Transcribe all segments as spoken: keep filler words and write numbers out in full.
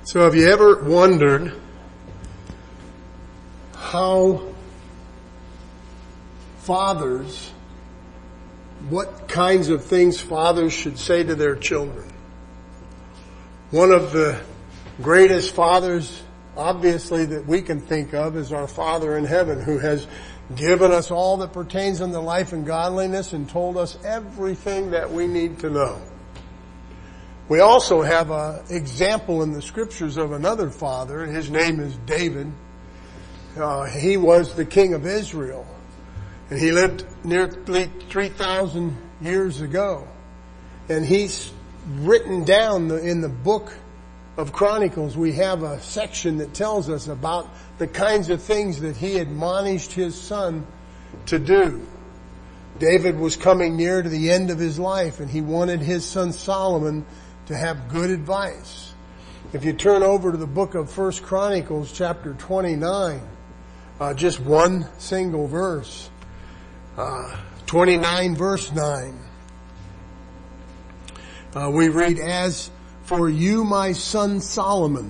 So have you ever wondered how fathers, what kinds of things fathers should say to their children? One of the greatest fathers, obviously, that we can think of is our Father in heaven, who has given us all that pertains unto life and godliness and told us everything that we need to know. We also have an example in the scriptures of another father. His name is David. Uh, he was the king of Israel, and he lived nearly three thousand years ago. And he's written down the, in the book of Chronicles, we have a section that tells us about the kinds of things that he admonished his son to do. David was coming near to the end of his life, and he wanted his son Solomon to have good advice. If you turn over to the book of First Chronicles chapter twenty-nine, uh, just one single verse, uh, twenty-nine verse nine, uh, we read, "As for you, my son Solomon,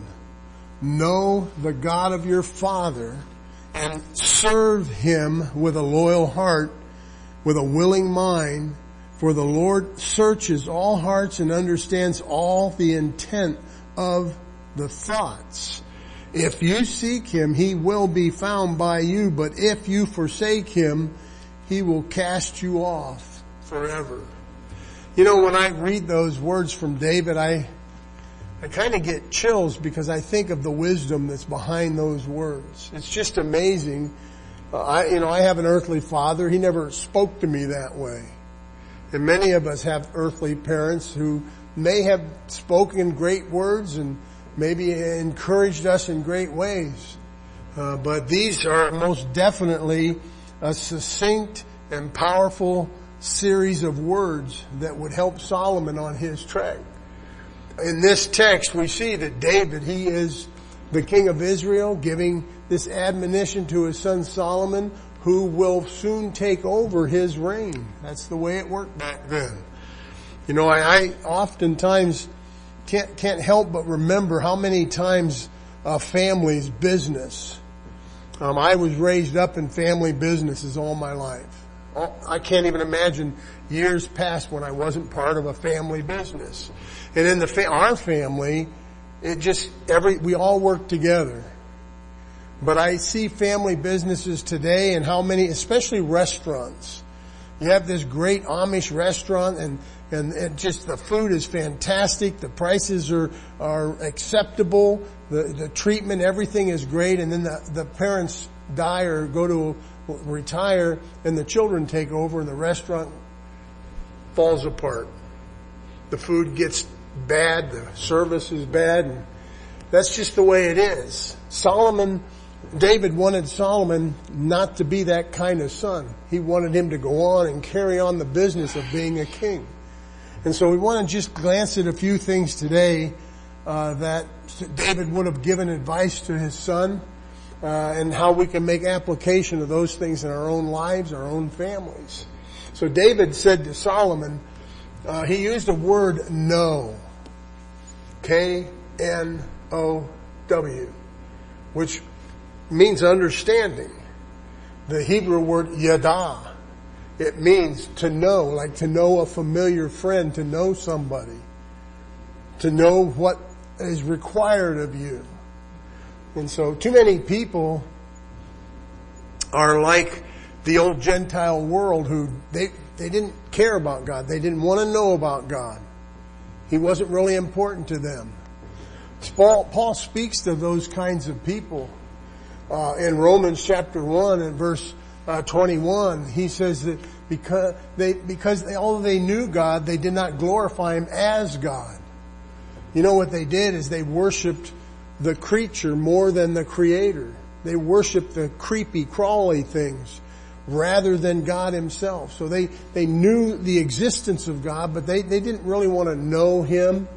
know the God of your father and serve him with a loyal heart, with a willing mind, for the Lord searches all hearts and understands all the intent of the thoughts. If you seek him, he will be found by you, but if you forsake him, he will cast you off forever." You know, when I read those words from David, I I kind of get chills because I think of the wisdom that's behind those words. It's just amazing. Uh, I, you know, I have an earthly father. He never spoke to me that way. And many of us have earthly parents who may have spoken great words and maybe encouraged us in great ways. Uh, but these are most definitely a succinct and powerful series of words that would help Solomon on his track. In this text, we see that David, he is the king of Israel, giving this admonition to his son Solomon, who will soon take over his reign. That's the way it worked back then. You know, I, I oftentimes can't, can't help but remember how many times a family's business. Um, I was raised up in family businesses all my life. I can't even imagine years past when I wasn't part of a family business. And in the fa- our family, it just every we all work together. But I see family businesses today, and how many, especially restaurants. You have this great Amish restaurant, and and it just the food is fantastic. The prices are are acceptable. The the treatment, everything is great. And then the the parents die or go to retire, and the children take over, and the restaurant falls apart. The food gets bad. The service is bad. And that's just the way it is. Solomon. David wanted Solomon not to be that kind of son. He wanted him to go on and carry on the business of being a king. And so we want to just glance at a few things today uh, that David would have given advice to his son, uh, and how we can make application of those things in our own lives, our own families. So David said to Solomon, uh, he used a word know, K N O W, which means understanding. The Hebrew word yada, it means to know, like to know a familiar friend, to know somebody, to know what is required of you. And so too many people are like the old Gentile world, who they, they didn't care about God. They didn't want to know about God. He wasn't really important to them. Paul, Paul speaks to those kinds of people. Uh, in Romans chapter one and verse uh, twenty-one, he says that because they, because they, although they knew God, they did not glorify him as God. You know what they did is they worshiped the creature more than the creator. They worshiped the creepy, crawly things rather than God himself. So they, they knew the existence of God, but they, they didn't really want to know him.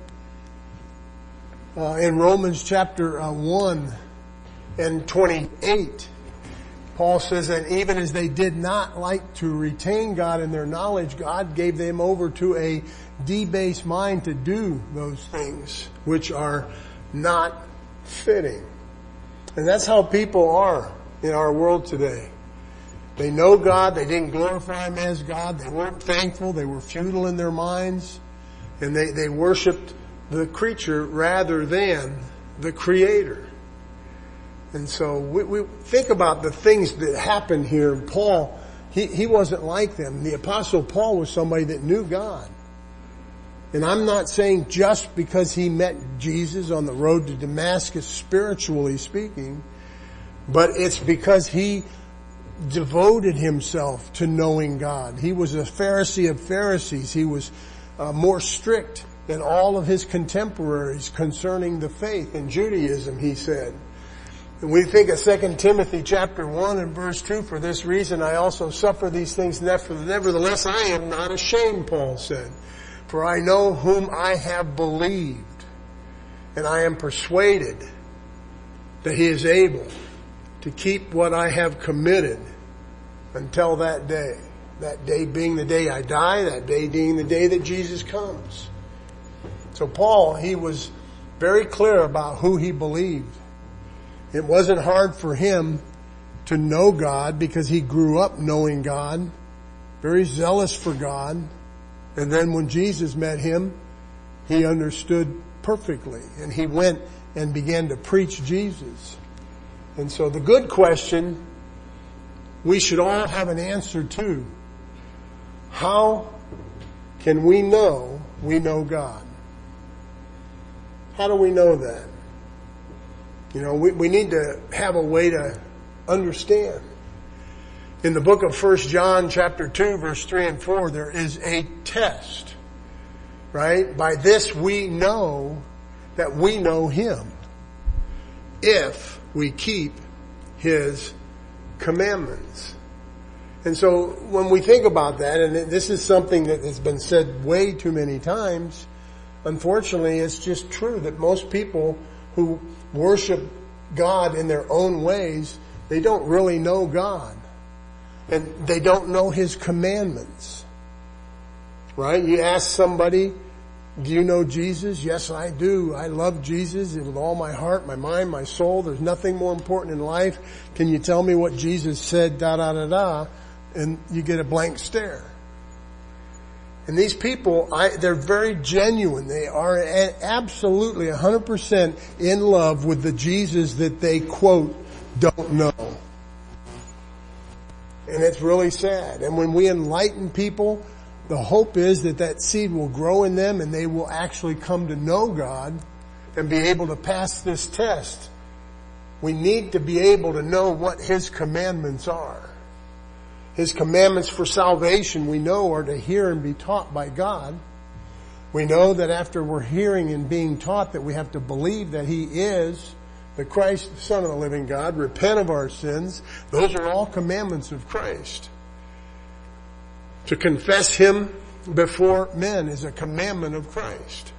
Uh, in Romans chapter uh, one, and twenty-eight, Paul says that even as they did not like to retain God in their knowledge, God gave them over to a debased mind to do those things which are not fitting. And that's how people are in our world today. They know God, they didn't glorify Him as God, they weren't thankful, they were futile in their minds, and they, they worshiped the creature rather than the Creator. And so we, we think about the things that happened here. Paul, he, he wasn't like them. The Apostle Paul was somebody that knew God. And I'm not saying just because he met Jesus on the road to Damascus, spiritually speaking, but it's because he devoted himself to knowing God. He was a Pharisee of Pharisees. He was uh, more strict than all of his contemporaries concerning the faith in Judaism, he said. And we think of Second Timothy chapter one and verse two, for this reason I also suffer these things, nevertheless I am not ashamed, Paul said. For I know whom I have believed, and I am persuaded that He is able to keep what I have committed until that day. That day being the day I die, that day being the day that Jesus comes. So Paul, he was very clear about who he believed. It wasn't hard for him to know God because he grew up knowing God, very zealous for God. And then when Jesus met him, he understood perfectly, and he went and began to preach Jesus. And so the good question we should all have an answer to: how can we know we know God? How do we know that? You know, we, we need to have a way to understand. In the book of First John chapter two, verse three and four, there is a test, right? By this we know that we know Him, if we keep His commandments. And so when we think about that, and this is something that has been said way too many times, unfortunately it's just true that most people who worship God in their own ways, they don't really know God. And they don't know His commandments. Right? You ask somebody, do you know Jesus? Yes, I do. I love Jesus with all my heart, my mind, my soul. There's nothing more important in life. Can you tell me what Jesus said, da da da da? And you get a blank stare. And these people, I, they're very genuine. They are absolutely one hundred percent in love with the Jesus that they, quote, don't know. And it's really sad. And when we enlighten people, the hope is that that seed will grow in them and they will actually come to know God and be able to pass this test. We need to be able to know what His commandments are. His commandments for salvation, we know, are to hear and be taught by God. We know that after we're hearing and being taught, that we have to believe that He is the Christ, the Son of the living God, repent of our sins. Those are all commandments of Christ. To confess Him before men is a commandment of Christ.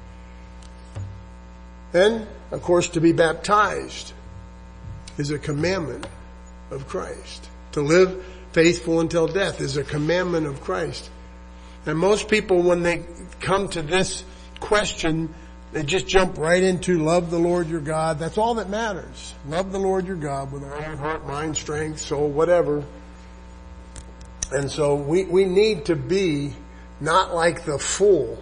Then, of course, to be baptized is a commandment of Christ. To live faithful until death is a commandment of Christ. And most people, when they come to this question, they just jump right into love the Lord your God. That's all that matters. Love the Lord your God with our heart, mind, strength, soul, whatever. And so we, we need to be not like the fool.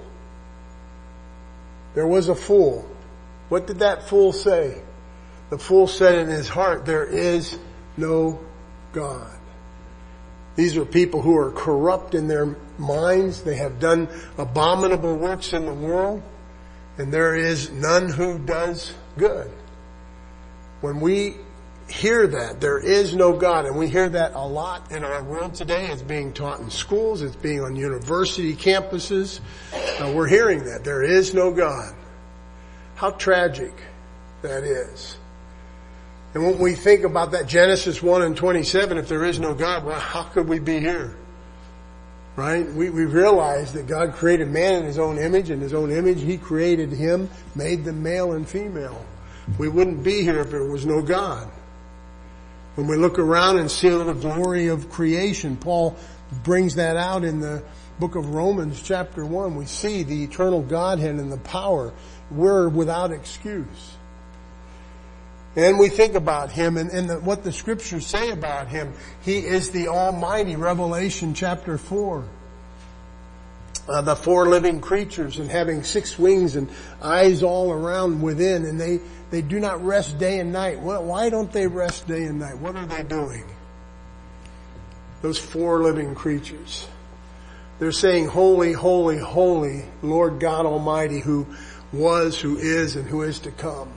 There was a fool. What did that fool say? The fool said in his heart, there is no God. These are people who are corrupt in their minds. They have done abominable works in the world. And there is none who does good. When we hear that, there is no God, and we hear that a lot in our world today. It's being taught in schools. It's being on university campuses. Uh, we're hearing that. There is no God. How tragic that is. And when we think about that, Genesis one and twenty-seven, if there is no God, well, how could we be here? Right? We, we realize that God created man in His own image. In His own image, He created him, made them male and female. We wouldn't be here if there was no God. When we look around and see the glory of creation, Paul brings that out in the book of Romans chapter one. We see the eternal Godhead and the power. We're without excuse. And we think about him and, and the, what the scriptures say about him. He is the Almighty, Revelation chapter four. Uh, the four living creatures and having six wings and eyes all around within, and they, they do not rest day and night. Why don't they rest day and night? What are they doing? Those four living creatures. They're saying, holy, holy, holy, Lord God Almighty, who was, who is, and who is to come.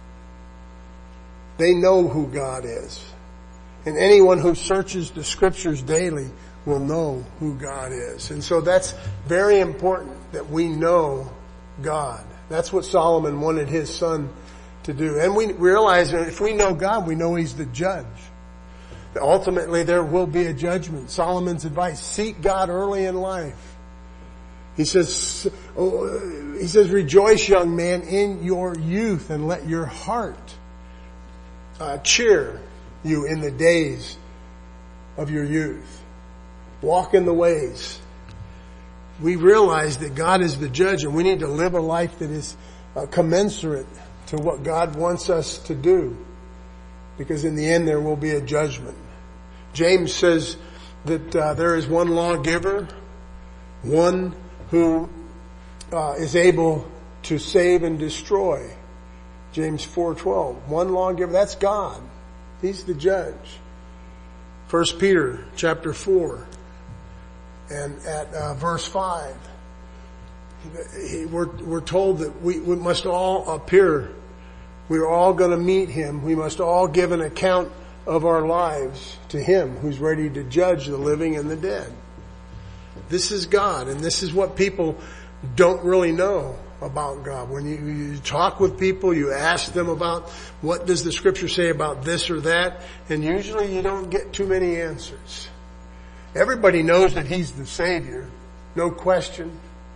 They know who God is. And anyone who searches the scriptures daily will know who God is. And so that's very important that we know God. That's what Solomon wanted his son to do. And we realize that if we know God, we know he's the judge. Ultimately, there will be a judgment. Solomon's advice, seek God early in life. He says, oh, he says, rejoice, young man, in your youth, and let your heart uh, cheer you in the days of your youth. Walk in the ways. We realize that God is the judge, and we need to live a life that is uh, commensurate to what God wants us to do. Because in the end there will be a judgment. James says that uh, there is one lawgiver, one who uh, is able to save and destroy. James four twelve. One lawgiver, that's God. He's the judge. First Peter chapter four. And at uh, verse five, he, we're, we're told that we, we must all appear. We're all going to meet him. We must all give an account of our lives to him who's ready to judge the living and the dead. This is God, and this is what people don't really know about God. When you, you talk with people, you ask them about what does the scripture say about this or that, and usually you don't get too many answers. Everybody knows that he's the Savior, no question.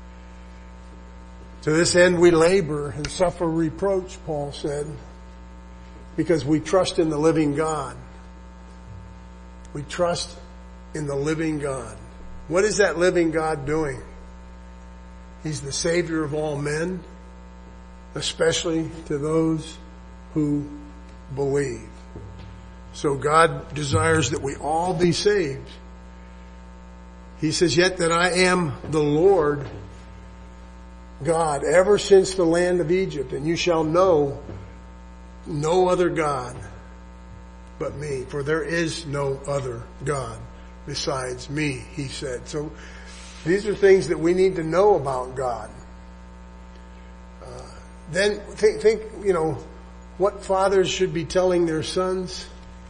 To this end we labor and suffer reproach, Paul said, because we trust in the living God. We trust in the living God. What is that living God doing? He's the Savior of all men, especially to those who believe. So God desires that we all be saved. He says, yet that I am the Lord God, ever since the land of Egypt, and you shall know no other God but me, for there is no other God besides me, he said. So these are things that we need to know about God. Uh, then think, think, you know, what fathers should be telling their sons.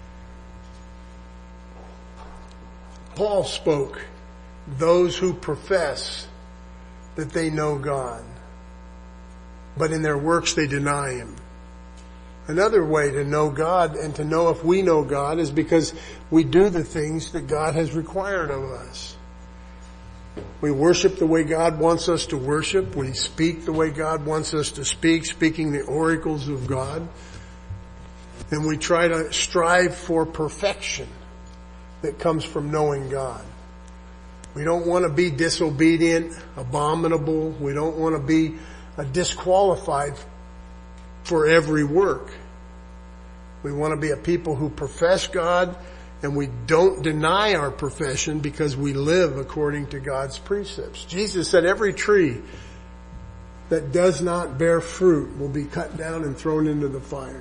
Paul spoke, those who profess that they know God, but in their works they deny him. Another way to know God and to know if we know God is because we do the things that God has required of us. We worship the way God wants us to worship. We speak the way God wants us to speak, speaking the oracles of God. And we try to strive for perfection that comes from knowing God. We don't want to be disobedient, abominable. We don't want to be uh, disqualified for every work. We want to be a people who profess God, and we don't deny our profession because we live according to God's precepts. Jesus said every tree that does not bear fruit will be cut down and thrown into the fire.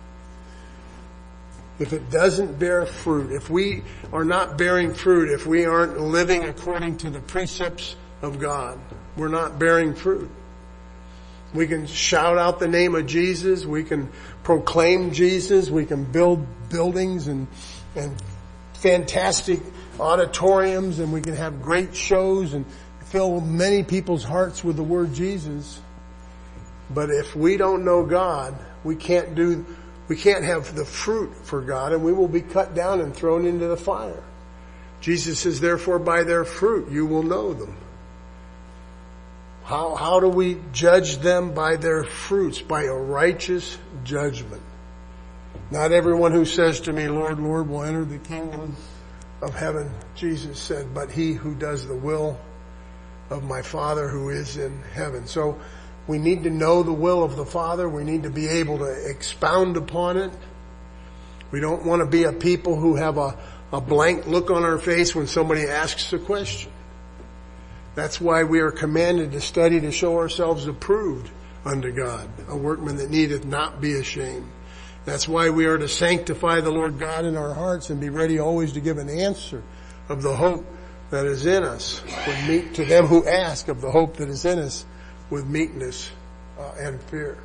If it doesn't bear fruit, if we are not bearing fruit, if we aren't living according to the precepts of God, we're not bearing fruit. We can shout out the name of Jesus. We can proclaim Jesus. We can build buildings and, and fantastic auditoriums, and we can have great shows and fill many people's hearts with the word Jesus. But if we don't know God, we can't do We can't have the fruit for God, and we will be cut down and thrown into the fire. Jesus says, therefore by their fruit you will know them. How, how do we judge them? By their fruits, by a righteous judgment. Not everyone who says to me, Lord, Lord, will enter the kingdom of heaven, Jesus said, but he who does the will of my Father who is in heaven. So We need to know the will of the Father. We need to be able to expound upon it. We don't want to be a people who have a, a blank look on our face when somebody asks a question. That's why we are commanded to study to show ourselves approved unto God, a workman that needeth not be ashamed. That's why we are to sanctify the Lord God in our hearts and be ready always to give an answer of the hope that is in us, with meek to them who ask of the hope that is in us with meekness uh, and fear.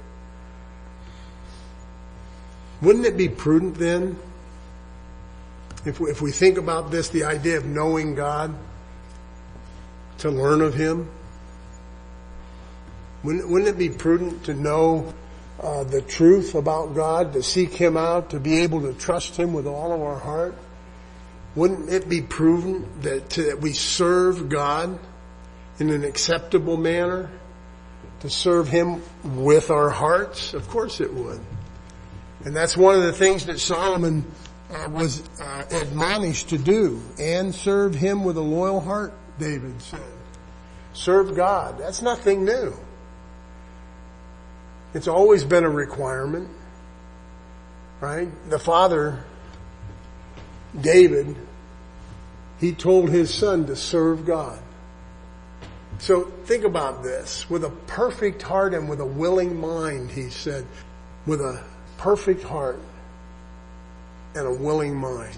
Wouldn't it be prudent then, if we, if we think about this, the idea of knowing God, to learn of Him? Wouldn't, wouldn't it be prudent to know uh, the truth about God, to seek Him out, to be able to trust Him with all of our heart? Wouldn't it be prudent that, to, that we serve God in an acceptable manner? To serve Him with our hearts? Of course it would. And that's one of the things that Solomon uh, was uh, admonished to do. And serve Him with a loyal heart, David said. Serve God. That's nothing new. It's always been a requirement, right? The father, David, he told his son to serve God. So think about this. With a perfect heart and with a willing mind, he said, with a perfect heart and a willing mind.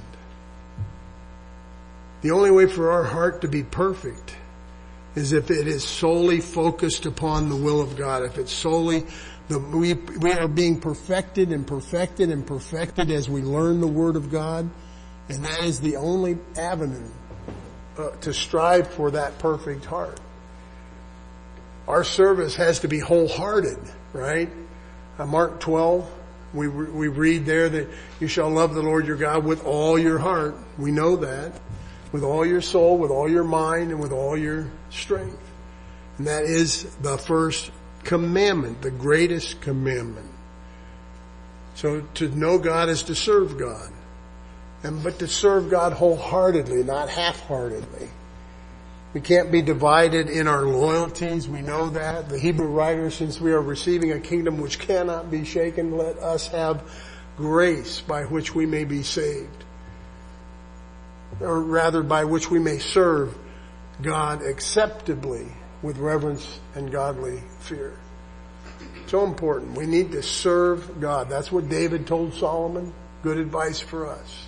The only way for our heart to be perfect is if it is solely focused upon the will of God. If it's solely, the, we, we are being perfected and perfected and perfected as we learn the Word of God. And that is the only avenue uh, to strive for that perfect heart. Our service has to be wholehearted, right? Uh, Mark twelve, we we read there that you shall love the Lord your God with all your heart. We know that. With all your soul, with all your mind, and with all your strength. And that is the first commandment, the greatest commandment. So to know God is to serve God. And but to serve God wholeheartedly, not half-heartedly. We can't be divided in our loyalties. We know that. The Hebrew writer, since we are receiving a kingdom which cannot be shaken, let us have grace by which we may be saved. Or rather, by which we may serve God acceptably with reverence and godly fear. So important. We need to serve God. That's what David told Solomon. Good advice for us.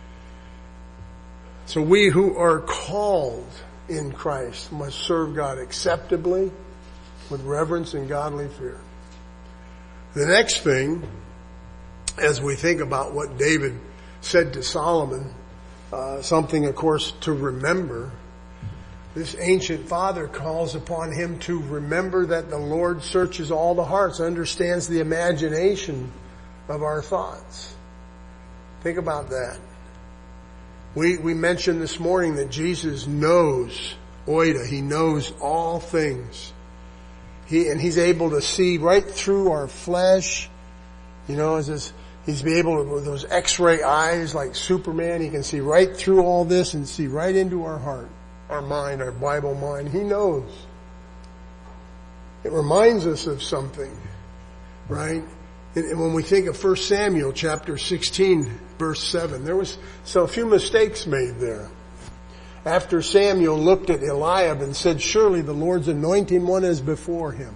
So we who are called in Christ must serve God acceptably with reverence and godly fear. The next thing, as we think about what David said to Solomon, uh, something, of course, to remember, this ancient father calls upon him to remember that the Lord searches all the hearts, understands the imagination of our thoughts. Think about that. We, we mentioned this morning that Jesus knows oida. He knows all things. He, and He's able to see right through our flesh. You know, as this, He's able to, with those x-ray eyes like Superman, He can see right through all this and see right into our heart, our mind, our Bible mind. He knows. It reminds us of something, right? And when we think of First Samuel chapter sixteen, verse seven, there was so a few mistakes made there. After Samuel looked at Eliab and said, surely the Lord's anointing one is before him.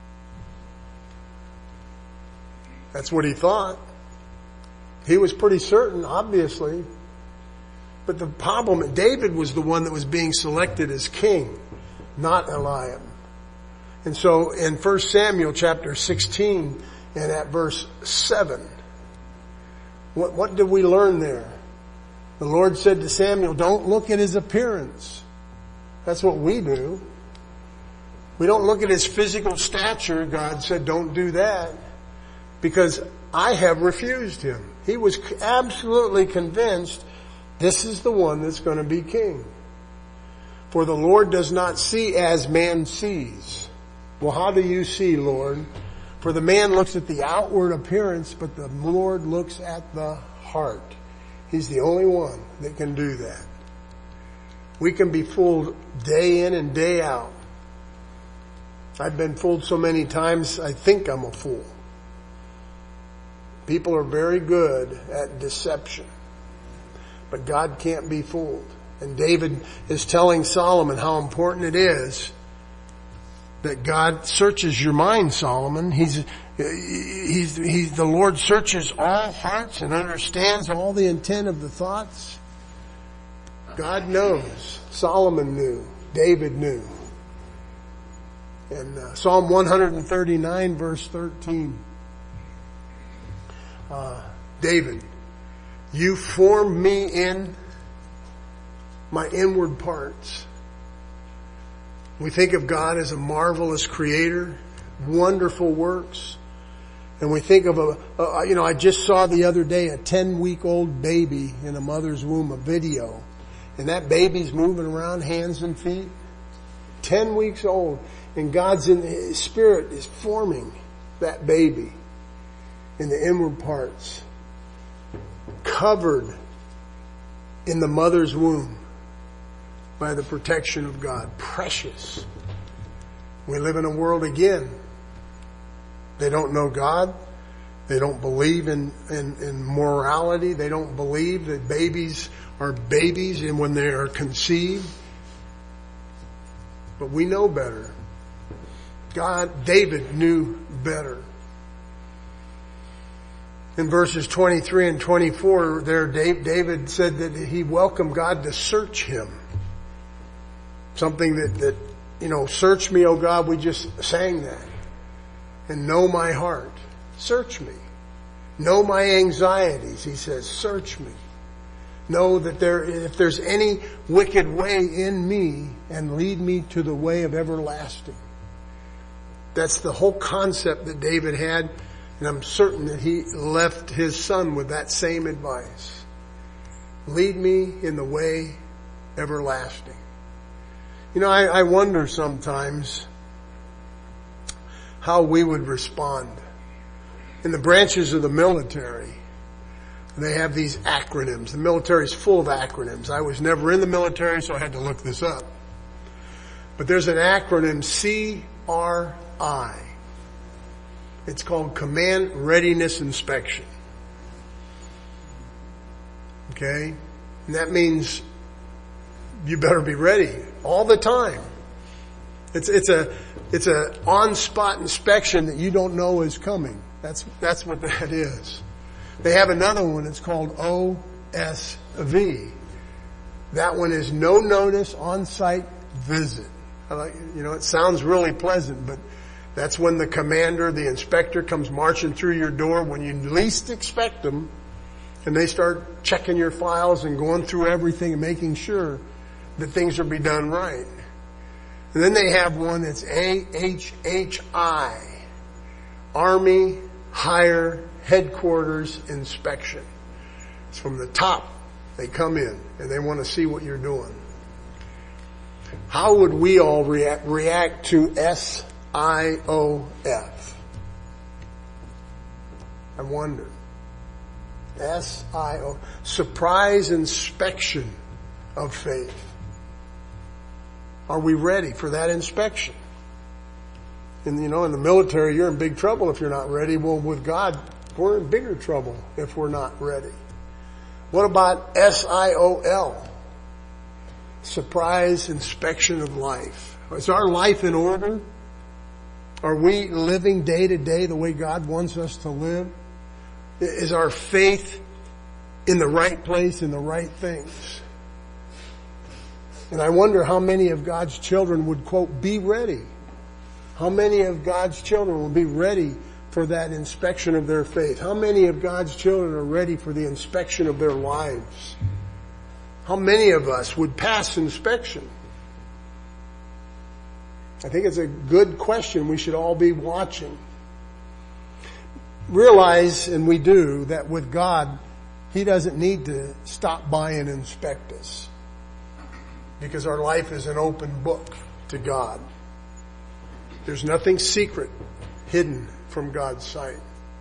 That's what he thought. He was pretty certain, obviously. But the problem, David was the one that was being selected as king, not Eliab. And so in First Samuel chapter sixteen, and at verse seven, what, what did we learn there? The Lord said to Samuel, don't look at his appearance. That's what we do. We don't look at his physical stature. God said, don't do that, because I have refused him. He was absolutely convinced this is the one that's going to be king. For the Lord does not see as man sees. Well, how do you see, Lord? For the man looks at the outward appearance, but the Lord looks at the heart. He's the only one that can do that. We can be fooled day in and day out. I've been fooled so many times, I think I'm a fool. People are very good at deception. But God can't be fooled. And David is telling Solomon how important it is that God searches your mind, Solomon. He's, he's, he's, the Lord searches all hearts and understands all the intent of the thoughts. God knows. Solomon knew. David knew. And uh, Psalm one thirty-nine verse thirteen. Uh, David, you formed me in my inward parts. We think of God as a marvelous creator, wonderful works. And we think of a, a you know, I just saw the other day a ten week old baby in a mother's womb, a video. And that baby's moving around hands and feet. ten weeks old. And God's in, His Spirit is forming that baby in the inward parts. Covered in the mother's womb by the protection of God. Precious. We live in a world again. They don't know God. They don't believe in, in, in morality. They don't believe that babies are babies and when they are conceived. But we know better. God, David knew better. In verses twenty-three and twenty-four, there David said that he welcomed God to search him. Something that, that, you know, search me, O God, we just sang that. And know my heart. Search me. Know my anxieties. He says, search me. Know that there, if there's any wicked way in me, and lead me to the way of everlasting. That's the whole concept that David had. And I'm certain that he left his son with that same advice. Lead me in the way everlasting. You know, I, I wonder sometimes how we would respond. In the branches of the military, they have these acronyms. The military is full of acronyms. I was never in the military, so I had to look this up. But there's an acronym, C R I. It's called Command Readiness Inspection. Okay? And that means you better be ready all the time. It's, it's a, it's a on-spot inspection that you don't know is coming. That's, that's what that is. They have another one, it's called O S V. That one is no notice on-site visit. I like, you know, it sounds really pleasant, but that's when the commander, the inspector comes marching through your door when you least expect them, and they start checking your files and going through everything and making sure that things will be done right. And then they have one that's A H H I, Army Higher Headquarters Inspection. It's from the top. They come in and they want to see what you're doing. How would we all react, react to S I O F? I wonder. S I O, surprise inspection of faith. Are we ready for that inspection? And you know, in the military, you're in big trouble if you're not ready. Well, with God, we're in bigger trouble if we're not ready. What about S I O L? Surprise inspection of life. Is our life in order? Are we living day to day the way God wants us to live? Is our faith in the right place, in the right things? And I wonder how many of God's children would, quote, be ready. How many of God's children will be ready for that inspection of their faith? How many of God's children are ready for the inspection of their lives? How many of us would pass inspection? I think it's a good question we should all be watching. Realize, and we do, that with God, He doesn't need to stop by and inspect us. Because our life is an open book to God. There's nothing secret hidden from God's sight.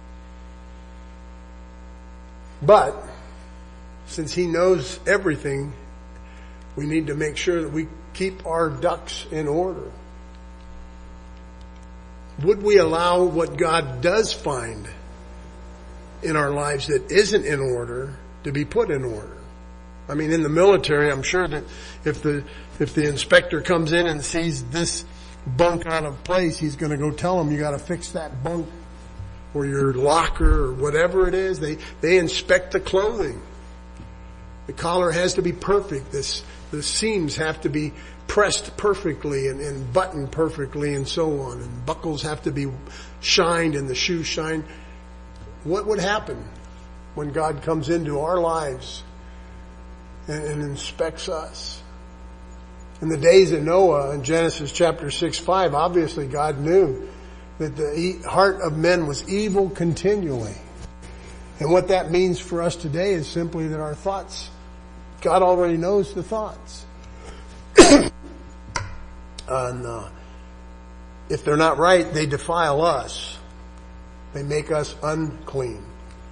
But, since He knows everything, we need to make sure that we keep our ducks in order. would we allow what God does find in our lives that isn't in order to be put in order? I mean, in the military, I'm sure that if the, if the inspector comes in and sees this bunk out of place, he's going to go tell him, you got to fix that bunk or your locker or whatever it is. They, they inspect the clothing. The collar has to be perfect. This, the seams have to be pressed perfectly and, and buttoned perfectly and so on. And buckles have to be shined and the shoes shined. What would happen when God comes into our lives and, and inspects us? In the days of Noah in Genesis chapter six, five, obviously God knew that the heart of men was evil continually. And what that means for us today is simply that our thoughts, God already knows the thoughts. And uh, if they're not right, they defile us. They make us unclean.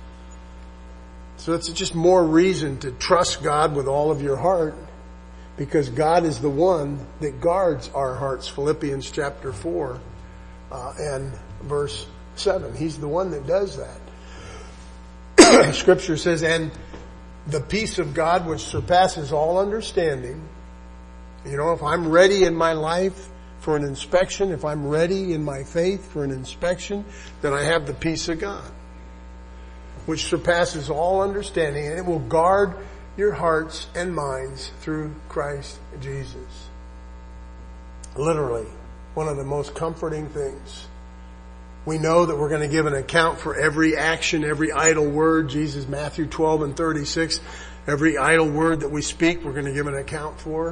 So it's just more reason to trust God with all of your heart, because God is the one that guards our hearts. Philippians chapter four uh, and verse seven. He's the one that does that. Scripture says, and the peace of God which surpasses all understanding. You know, if I'm ready in my life for an inspection, if I'm ready in my faith for an inspection, then I have the peace of God, which surpasses all understanding, and it will guard your hearts and minds through Christ Jesus. Literally, one of the most comforting things. We know that we're going to give an account for every action, every idle word. Jesus, Matthew twelve and thirty-six, every idle word that we speak, we're going to give an account for.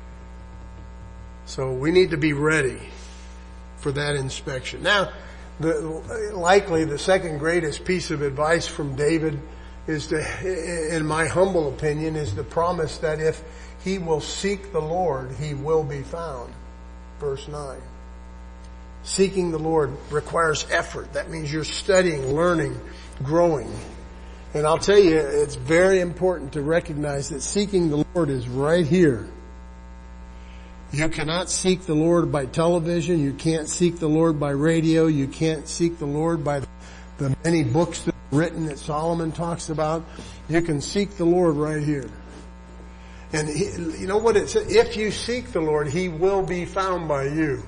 So we need to be ready for that inspection. Now, the, likely the second greatest piece of advice from David is to, in my humble opinion, is the promise that if he will seek the Lord, he will be found. Verse nine. Seeking the Lord requires effort. That means you're studying, learning, growing. And I'll tell you, it's very important to recognize that seeking the Lord is right here. You cannot seek the Lord by television. You can't seek the Lord by radio. You can't seek the Lord by the many books that are written that Solomon talks about. You can seek the Lord right here. And he, you know what it says? If you seek the Lord, he will be found by you.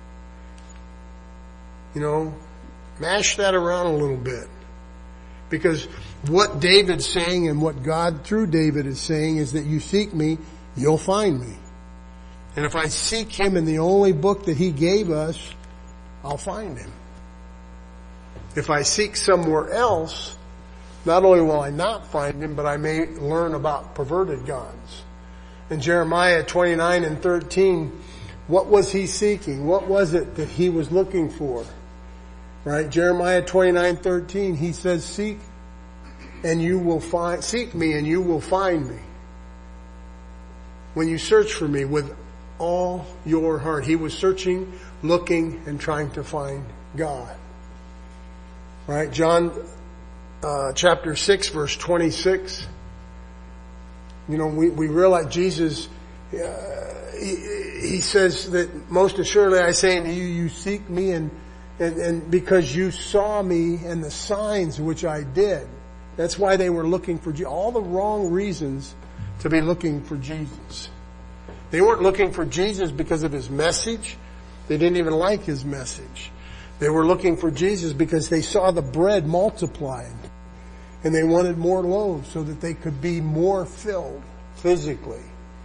You know, mash that around a little bit. Because what David's saying and what God through David is saying is that you seek me, you'll find me. And if I seek him in the only book that he gave us, I'll find him. If I seek somewhere else, not only will I not find him, but I may learn about perverted gods. In Jeremiah twenty-nine and thirteen, what was he seeking? What was it that he was looking for? Right? Jeremiah twenty-nine thirteen, he says, seek and you will find, seek me and you will find me. When you search for me with all your heart. He was searching, looking, and trying to find God. Right? John uh, chapter six, verse twenty-six. You know, we, we realize Jesus, uh, he, he says that most assuredly I say unto you, you seek me and, and, and because you saw me and the signs which I did. That's why they were looking for Jesus. All the wrong reasons to be looking for Jesus. They weren't looking for Jesus because of his message. They didn't even like his message. They were looking for Jesus because they saw the bread multiplied. And they wanted more loaves so that they could be more filled physically.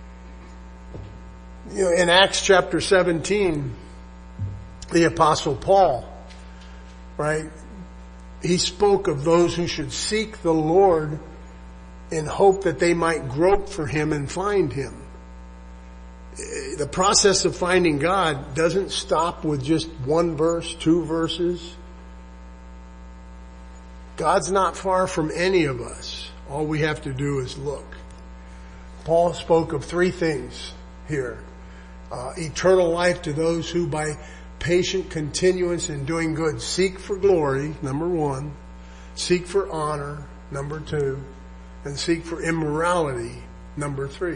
You know, in Acts chapter seventeen, the Apostle Paul, right, he spoke of those who should seek the Lord in hope that they might grope for him and find him. The process of finding God doesn't stop with just one verse, two verses. God's not far from any of us. All we have to do is look. Paul spoke of three things here. Uh, eternal life to those who by patient continuance in doing good seek for glory, number one. Seek for honor, number two. And seek for immorality, number three.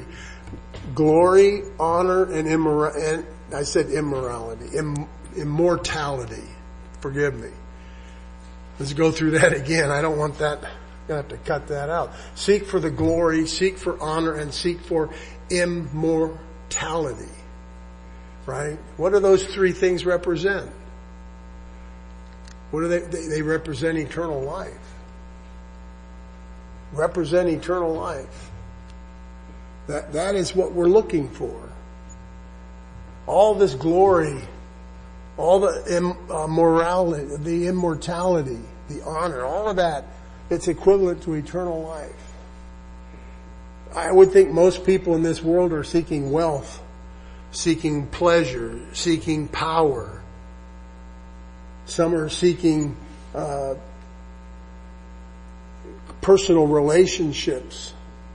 Glory, honor, and immorality. I said immorality. Im- immortality. Forgive me. Let's go through that again. I don't want that. I'm going to have to cut that out. Seek for the glory, seek for honor, and seek for immortality. Right? What do those three things represent? What do they, they, they represent eternal life. Represent eternal life. That, that is what we're looking for. All this glory, all the im, uh, morality, the immortality, the honor, all of that, it's equivalent to eternal life. I would think most people in this world are seeking wealth, seeking pleasure, seeking power. Some are seeking uh, personal relationships.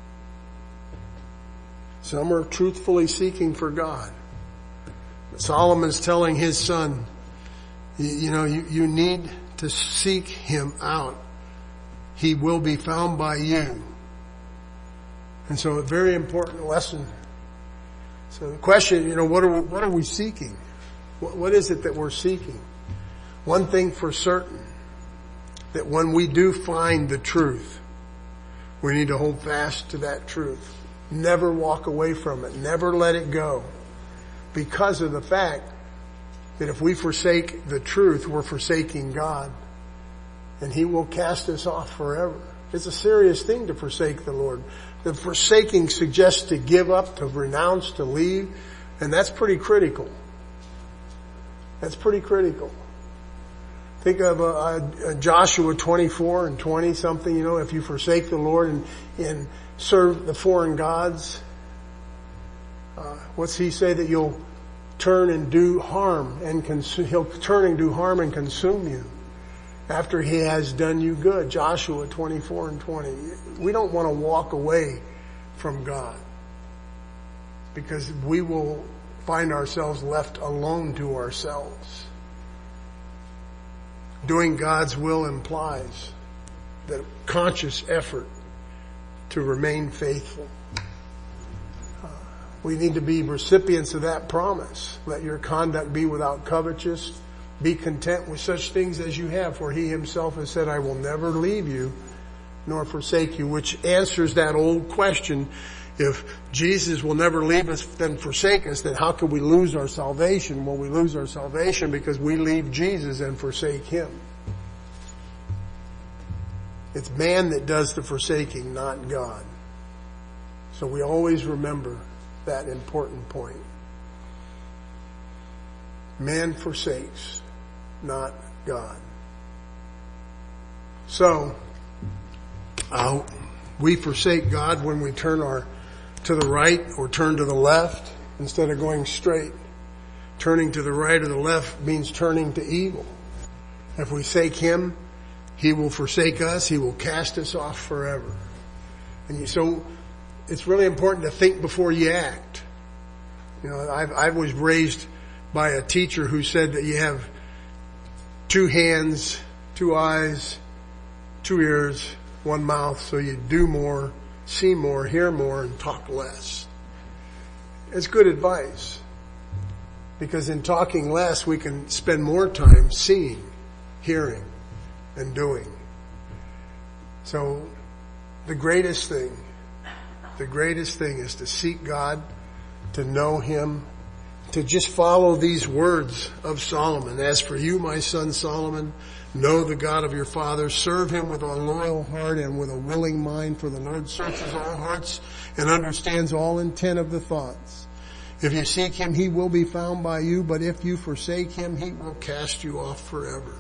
Some are truthfully seeking for God. Solomon's telling his son, you, you know, you, you need to seek him out. He will be found by you. And so a very important lesson. So the question, you know, what are we, what are we seeking? What, what is it that we're seeking? One thing for certain, that when we do find the truth, we need to hold fast to that truth. Never walk away from it. Never let it go. Because of the fact that if we forsake the truth, we're forsaking God. And He will cast us off forever. It's a serious thing to forsake the Lord. The forsaking suggests to give up, to renounce, to leave. And that's pretty critical. That's pretty critical. Think of uh, uh, Joshua twenty-four and twenty something, you know, if you forsake the Lord and, and serve the foreign gods, uh, what's He say? That you'll turn and do harm and consume, He'll turn and do harm and consume you after He has done you good. Joshua twenty-four and twenty. We don't want to walk away from God because we will find ourselves left alone to ourselves. Doing God's will implies that conscious effort to remain faithful. Uh, we need to be recipients of that promise. Let your conduct be without covetousness. Be content with such things as you have, for He Himself has said, I will never leave you nor forsake you, which answers that old question. If Jesus will never leave us then forsake us, then how can we lose our salvation? Well, we lose our salvation because we leave Jesus and forsake Him. It's man that does the forsaking, not God. So we always remember that important point. Man forsakes, not God. So, uh, we forsake God when we turn our to the right or turn to the left instead of going straight. Turning to the right or the left means turning to evil. If we forsake Him, He will forsake us. He will cast us off forever. And you, so it's really important to think before you act. You know, I've, I was raised by a teacher who said that you have two hands, two eyes, two ears, one mouth, so you do more, see more, hear more, and talk less. It's good advice. Because in talking less, we can spend more time seeing, hearing, and doing. So, the greatest thing, the greatest thing is to seek God, to know Him, to just follow these words of Solomon. As for you, my son Solomon, know the God of your father, serve Him with a loyal heart and with a willing mind, for the Lord searches all hearts and understands all intent of the thoughts. If you seek Him, He will be found by you, but if you forsake Him, He will cast you off forever.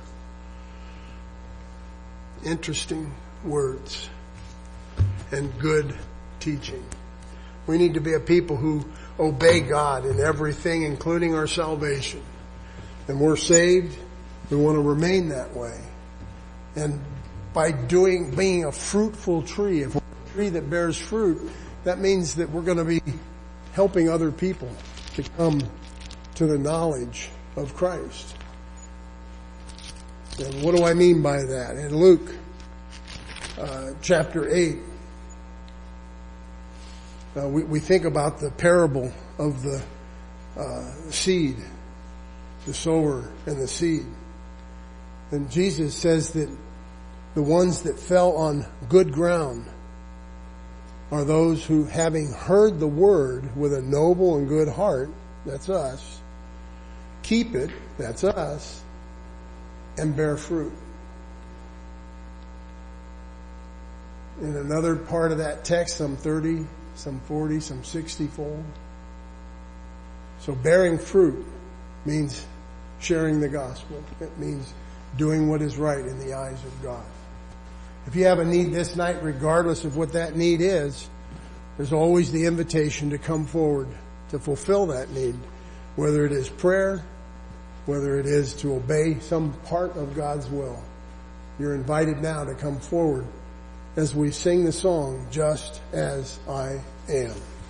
Interesting words and good teaching. We need to be a people who obey God in everything, including our salvation. And we're saved. We want to remain that way. And by doing, being a fruitful tree, if we're a tree that bears fruit, that means that we're going to be helping other people to come to the knowledge of Christ. And what do I mean by that? In Luke uh, chapter eight, uh, we, we think about the parable of the uh, seed, the sower and the seed. And Jesus says that the ones that fell on good ground are those who, having heard the word with a noble and good heart, that's us, keep it, that's us, and bear fruit. In another part of that text, some thirty, some forty, some sixty fold. So bearing fruit means sharing the gospel. It means doing what is right in the eyes of God. If you have a need this night, regardless of what that need is, there's always the invitation to come forward to fulfill that need, whether it is prayer, whether it is to obey some part of God's will. You're invited now to come forward as we sing the song, Just As I Am.